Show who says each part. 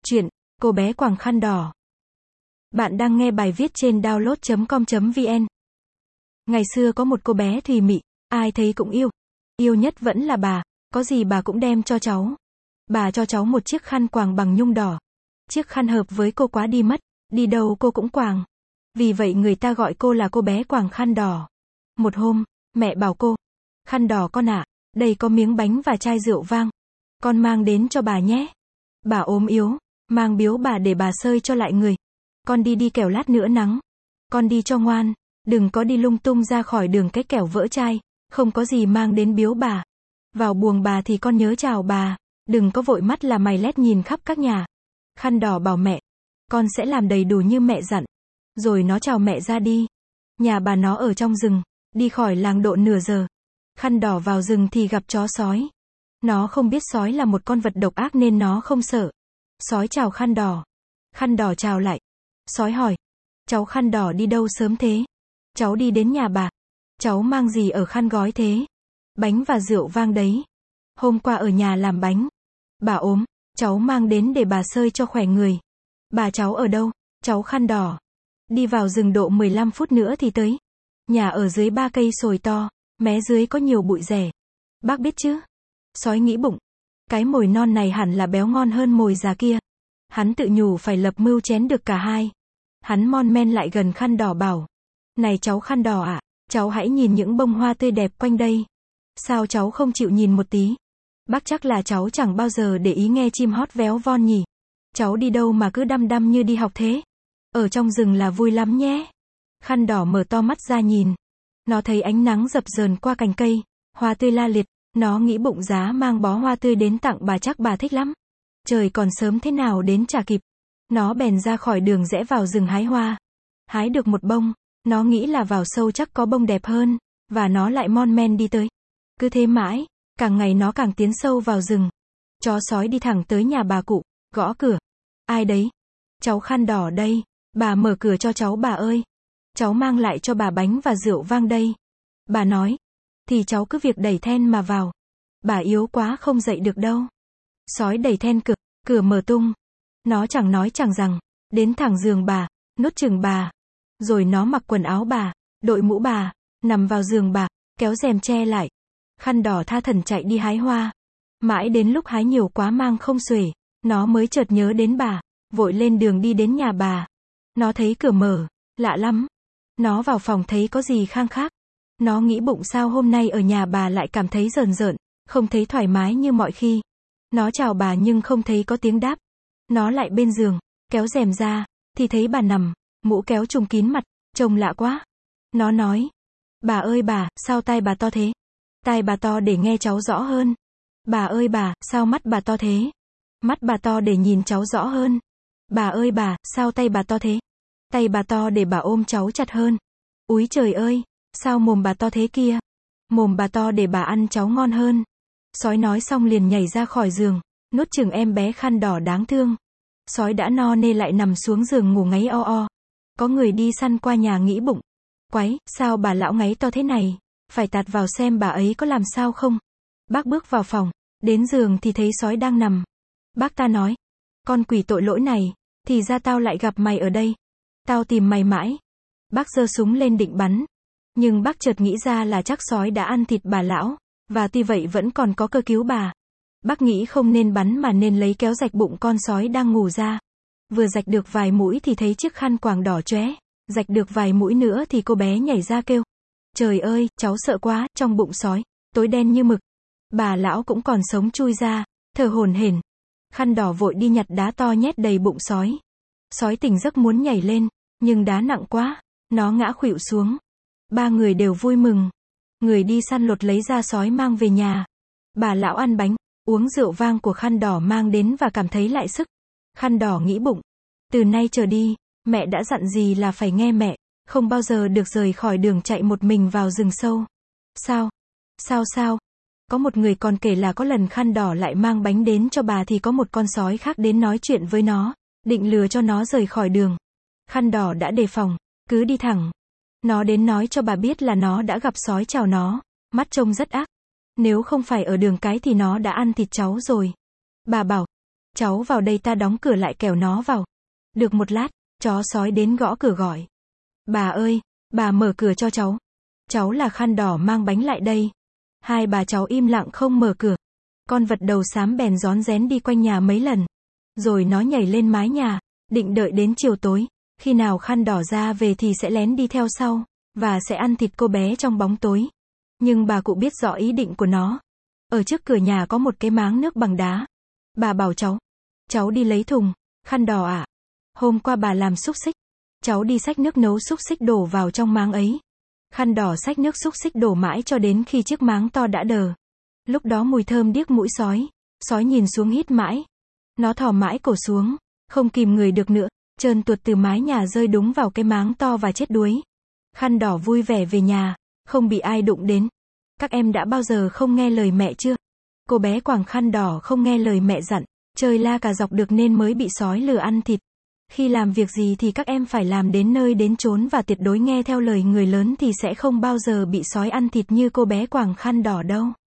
Speaker 1: Chuyện, cô bé quàng khăn đỏ. Bạn đang nghe bài viết trên download.com.vn. Ngày xưa có một cô bé thùy mị, ai thấy cũng yêu. Yêu nhất vẫn là bà, có gì bà cũng đem cho cháu. Bà cho cháu một chiếc khăn quàng bằng nhung đỏ. Chiếc khăn hợp với cô quá đi mất, đi đâu cô cũng quàng. Vì vậy người ta gọi cô là cô bé quàng khăn đỏ. Một hôm, mẹ bảo cô, khăn đỏ con ạ, đây có miếng bánh và chai rượu vang. Con mang đến cho bà nhé. Bà ốm yếu, mang biếu bà để bà sơi cho lại người. Con đi kẻo lát nữa nắng. Con đi cho ngoan, đừng có đi lung tung ra khỏi đường cái kẻo vỡ chai, không có gì mang đến biếu bà. Vào buồng bà thì con nhớ chào bà, đừng có vội mắt là mày lét nhìn khắp các nhà. Khăn đỏ bảo mẹ, con sẽ làm đầy đủ như mẹ dặn. Rồi nó chào mẹ ra đi. Nhà bà nó ở trong rừng, đi khỏi làng độ nửa giờ. Khăn đỏ vào rừng thì gặp chó sói. Nó không biết sói là một con vật độc ác nên nó không sợ. Sói chào khăn đỏ. Khăn đỏ chào lại. Sói hỏi, cháu khăn đỏ đi đâu sớm thế? Cháu đi đến nhà bà. Cháu mang gì ở khăn gói thế? Bánh và rượu vang đấy. Hôm qua ở nhà làm bánh. Bà ốm, cháu mang đến để bà sơi cho khỏe người. Bà cháu ở đâu? Cháu khăn đỏ. Đi vào rừng độ 15 phút nữa thì tới. Nhà ở dưới 3 cây sồi to, mé dưới có nhiều bụi rẻ. Bác biết chứ? Sói nghĩ bụng, cái mồi non này hẳn là béo ngon hơn mồi già kia. Hắn tự nhủ phải lập mưu chén được cả hai. Hắn mon men lại gần khăn đỏ bảo, này cháu khăn đỏ ạ, cháu hãy nhìn những bông hoa tươi đẹp quanh đây. Sao cháu không chịu nhìn một tí? Bác chắc là cháu chẳng bao giờ để ý nghe chim hót véo von nhỉ. Cháu đi đâu mà cứ đăm đăm như đi học thế? Ở trong rừng là vui lắm nhé. Khăn đỏ mở to mắt ra nhìn. Nó thấy ánh nắng dập dờn qua cành cây, hoa tươi la liệt. Nó nghĩ bụng giá mang bó hoa tươi đến tặng bà chắc bà thích lắm. Trời còn sớm thế nào đến chả kịp. Nó bèn ra khỏi đường rẽ vào rừng hái hoa. Hái được một bông, nó nghĩ là vào sâu chắc có bông đẹp hơn, và nó lại mon men đi tới. Cứ thế mãi, càng ngày nó càng tiến sâu vào rừng. Chó sói đi thẳng tới nhà bà cụ, gõ cửa. Ai đấy? Cháu khăn đỏ đây, bà mở cửa cho cháu bà ơi. Cháu mang lại cho bà bánh và rượu vang đây. Bà nói. Thì cháu cứ việc đẩy then mà vào. Bà yếu quá không dậy được đâu. Sói đẩy then cửa mở tung. Nó chẳng nói chẳng rằng, đến thẳng giường bà, nuốt chửng bà. Rồi nó mặc quần áo bà, đội mũ bà, nằm vào giường bà, kéo rèm che lại. Khăn đỏ tha thẩn chạy đi hái hoa. Mãi đến lúc hái nhiều quá mang không xuể, nó mới chợt nhớ đến bà, vội lên đường đi đến nhà bà. Nó thấy cửa mở, lạ lắm. Nó vào phòng thấy có gì khang khác. Nó nghĩ bụng sao hôm nay ở nhà bà lại cảm thấy rờn rợn, không thấy thoải mái như mọi khi. Nó chào bà nhưng không thấy có tiếng đáp. Nó lại bên giường, kéo rèm ra, thì thấy bà nằm, mũ kéo trùm kín mặt, trông lạ quá. Nó nói, bà ơi bà, sao tai bà to thế? Tai bà to để nghe cháu rõ hơn. Bà ơi bà, sao mắt bà to thế? Mắt bà to để nhìn cháu rõ hơn. Bà ơi bà, sao tay bà to thế? Tay bà to để bà ôm cháu chặt hơn. Úi trời ơi! Sao mồm bà to thế kia? Mồm bà to để bà ăn cháu ngon hơn. Sói nói xong liền nhảy ra khỏi giường, nuốt chửng em bé khăn đỏ đáng thương. Sói đã no nê lại nằm xuống giường ngủ ngáy o o. Có người đi săn qua nhà nghĩ bụng. Quái, sao bà lão ngáy to thế này? Phải tạt vào xem bà ấy có làm sao không? Bác bước vào phòng, đến giường thì thấy sói đang nằm. Bác ta nói, con quỷ tội lỗi này, thì ra tao lại gặp mày ở đây. Tao tìm mày mãi. Bác giơ súng lên định bắn. Nhưng bác chợt nghĩ ra là chắc sói đã ăn thịt bà lão, và tuy vậy vẫn còn có cơ cứu bà. Bác nghĩ không nên bắn mà nên lấy kéo rạch bụng con sói đang ngủ ra. Vừa rạch được vài mũi thì thấy chiếc khăn quàng đỏ chóe. Rạch được vài mũi nữa thì cô bé nhảy ra kêu. Trời ơi, cháu sợ quá, trong bụng sói, tối đen như mực. Bà lão cũng còn sống chui ra, thở hổn hển. Khăn đỏ vội đi nhặt đá to nhét đầy bụng sói. Sói tỉnh giấc muốn nhảy lên, nhưng đá nặng quá, nó ngã khuỵu xuống. Ba người đều vui mừng. Người đi săn lột lấy da sói mang về nhà. Bà lão ăn bánh, uống rượu vang của khăn đỏ mang đến và cảm thấy lại sức. Khăn đỏ nghĩ bụng. Từ nay trở đi, mẹ đã dặn gì là phải nghe mẹ, không bao giờ được rời khỏi đường chạy một mình vào rừng sâu. Sao? Có một người còn kể là có lần khăn đỏ lại mang bánh đến cho bà thì có một con sói khác đến nói chuyện với nó, định lừa cho nó rời khỏi đường. Khăn đỏ đã đề phòng, cứ đi thẳng. Nó đến nói cho bà biết là nó đã gặp sói chào nó, mắt trông rất ác. Nếu không phải ở đường cái thì nó đã ăn thịt cháu rồi. Bà bảo, cháu vào đây ta đóng cửa lại kẻo nó vào. Được một lát, chó sói đến gõ cửa gọi. Bà ơi, bà mở cửa cho cháu. Cháu là khăn đỏ mang bánh lại đây. Hai bà cháu im lặng không mở cửa. Con vật đầu xám bèn rón rén đi quanh nhà mấy lần. Rồi nó nhảy lên mái nhà, định đợi đến chiều tối. Khi nào khăn đỏ ra về thì sẽ lén đi theo sau, và sẽ ăn thịt cô bé trong bóng tối. Nhưng bà cụ biết rõ ý định của nó. Ở trước cửa nhà có một cái máng nước bằng đá. Bà bảo cháu đi lấy thùng. Khăn đỏ ạ. Hôm qua bà làm xúc xích. Cháu đi xách nước nấu xúc xích đổ vào trong máng ấy. Khăn đỏ xách nước xúc xích đổ mãi cho đến khi chiếc máng to đã đờ. Lúc đó mùi thơm điếc mũi sói. Sói nhìn xuống hít mãi. Nó thò mãi cổ xuống, không kìm người được nữa, trơn tuột từ mái nhà rơi đúng vào cái máng to và chết đuối. Khăn đỏ vui vẻ về nhà, không bị ai đụng đến. Các em đã bao giờ không nghe lời mẹ chưa? Cô bé quàng khăn đỏ không nghe lời mẹ dặn, chơi la cà dọc được nên mới bị sói lừa ăn thịt. Khi làm việc gì thì các em phải làm đến nơi đến chốn và tuyệt đối nghe theo lời người lớn thì sẽ không bao giờ bị sói ăn thịt như cô bé quàng khăn đỏ đâu.